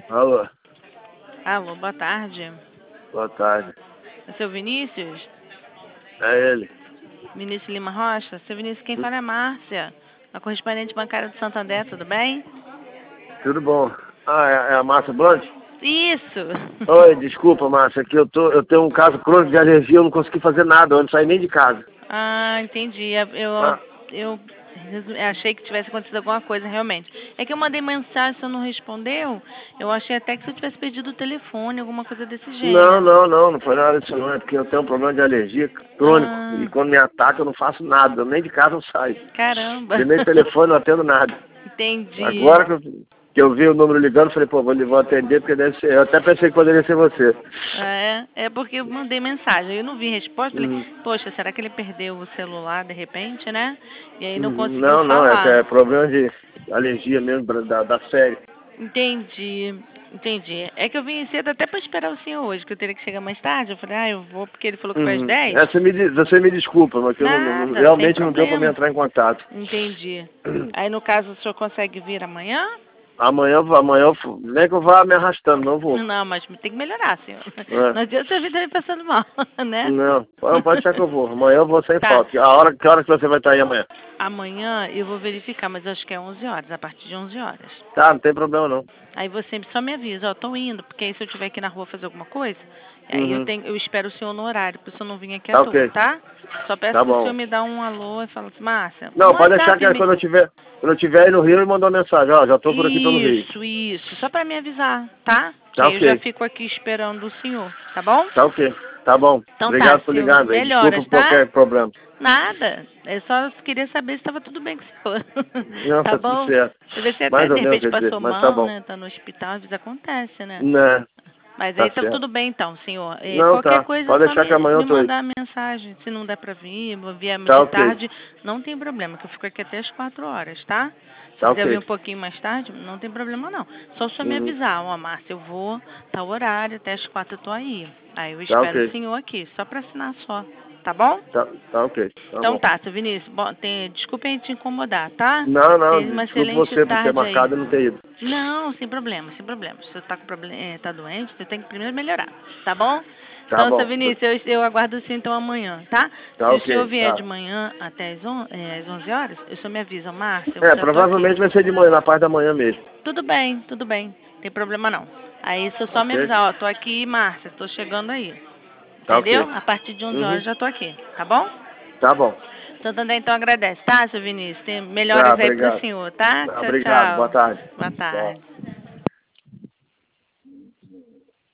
Alô, Alô, boa tarde. boa tarde. É seu Vinícius? É ele. Vinícius Lima Rocha? Seu Vinícius, quem fala é a Márcia, a correspondente bancária do Santander, tudo bem? Tudo bom? Ah, é a Márcia Blunt? Isso! Oi, desculpa, Márcia, que eu tenho um caso crônico de alergia, eu não consegui fazer nada, eu não saí nem de casa. Ah, entendi. Ah, Eu achei que tivesse acontecido alguma coisa, realmente. É que eu mandei mensagem, você não respondeu. Eu achei até que você tivesse perdido o telefone, alguma coisa desse gênero. não foi nada disso não, é porque eu tenho um problema de alergia crônico, e Ah, quando me ataca eu não faço nada, nem de casa eu saio. caramba! E nem telefone, não atendo nada. Entendi. Agora que eu vi o número ligando, falei, pô, vou atender porque deve ser, eu até pensei que poderia ser você. É porque eu mandei mensagem, eu não vi resposta, falei, Uhum. poxa, será que ele perdeu o celular de repente, né? E aí não conseguiu Não, falar. é problema de alergia mesmo da série. Entendi, entendi. É que eu vim cedo até para esperar o senhor hoje, que eu teria que chegar mais tarde. Eu falei, eu vou porque ele falou que faz 10. É, você me desculpa, mas que eu Nada, sem realmente não deu para me problema. entrar em contato. Entendi. Aí no caso o senhor consegue vir amanhã? Nem que eu vá me arrastando, não vou. Não, mas tem que melhorar, senhor. É, Não adianta você vir também passando mal, né? não, pode ser que eu vou. Amanhã eu vou sem Tá. falta. Que hora que você vai estar aí amanhã? Amanhã eu vou verificar, mas acho que é 11 horas, a partir de 11 horas. Tá, não tem problema não. Aí você só me avisa, ó, tô indo, porque aí se eu tiver aqui na rua fazer alguma coisa, aí Uhum. eu espero o senhor no horário, pro senhor não vir aqui à Tá toa, ok, tá? Só peço tá pro senhor bom. me dar um alô e falar assim, Márcia, um Não, pode deixar WhatsApp que me. quando eu tiver aí no Rio, ele mandou uma mensagem. Ó, já tô por aqui pelo Rio. Isso, só pra me avisar, tá? Que Tá aí eu já ok, fico aqui esperando o senhor, tá bom? tá ok. Tá bom. Então tá, Obrigado por senhor, ligar, velho. Desculpa melhoras, por tá? qualquer problema. Nada, eu só queria saber se estava tudo bem com o senhor. Não, Tá tá tudo bom? certo. Eu ver se até Mais de ou menos, repente quer dizer, passou mas tá mal, bom. né? Tá no hospital, às vezes acontece, né? Né, Mas aí tá tá certo. tudo bem então, senhor. Não, Qualquer tá. coisa é Pode só deixar que amanhã eu me tô aí. mandar mensagem. Se não der pra vir, vou vier Tá de ok. tarde, não tem problema, que eu fico aqui até as 4 horas, tá? Se Tá quiser vir ok. um pouquinho mais tarde, não tem problema não. Só me Uhum. avisar, ó, Márcia, eu vou, tá o horário, até as 4 eu tô aí. Aí eu Tá espero o ok. senhor aqui, só pra assinar só, tá bom? Tá ok. Tá Então bom. tá, seu Vinícius, desculpa aí te incomodar, tá? Não, Tenha uma desculpe excelente você por ter tarde aí. marcado e não ter ido. Não, sem problema, sem problema. Se você tá com problema, tá doente, você tem que primeiro melhorar, tá bom? Tá Então, seu bom. Vinícius, eu aguardo sim então amanhã, tá? Tá Se o senhor ok. vier de Tá. manhã até às 11 horas, o senhor me avisa, Márcia, eu já tô aqui. Provavelmente vai ser de manhã, na parte da manhã mesmo. Tudo bem, tem problema não. Aí, se eu só me Ok? avisar, ó, tô aqui, Márcia, tô chegando aí. Tá Entendeu? ok. A partir de 11 horas Uhum. já tô aqui, tá bom? Tá bom. Santander então agradece, tá, seu Vinícius? Tem Tá, melhoras aí pro obrigado. senhor, tá? Tá, Tchau, obrigado. Boa tchau. tarde. Boa Tchau. tarde.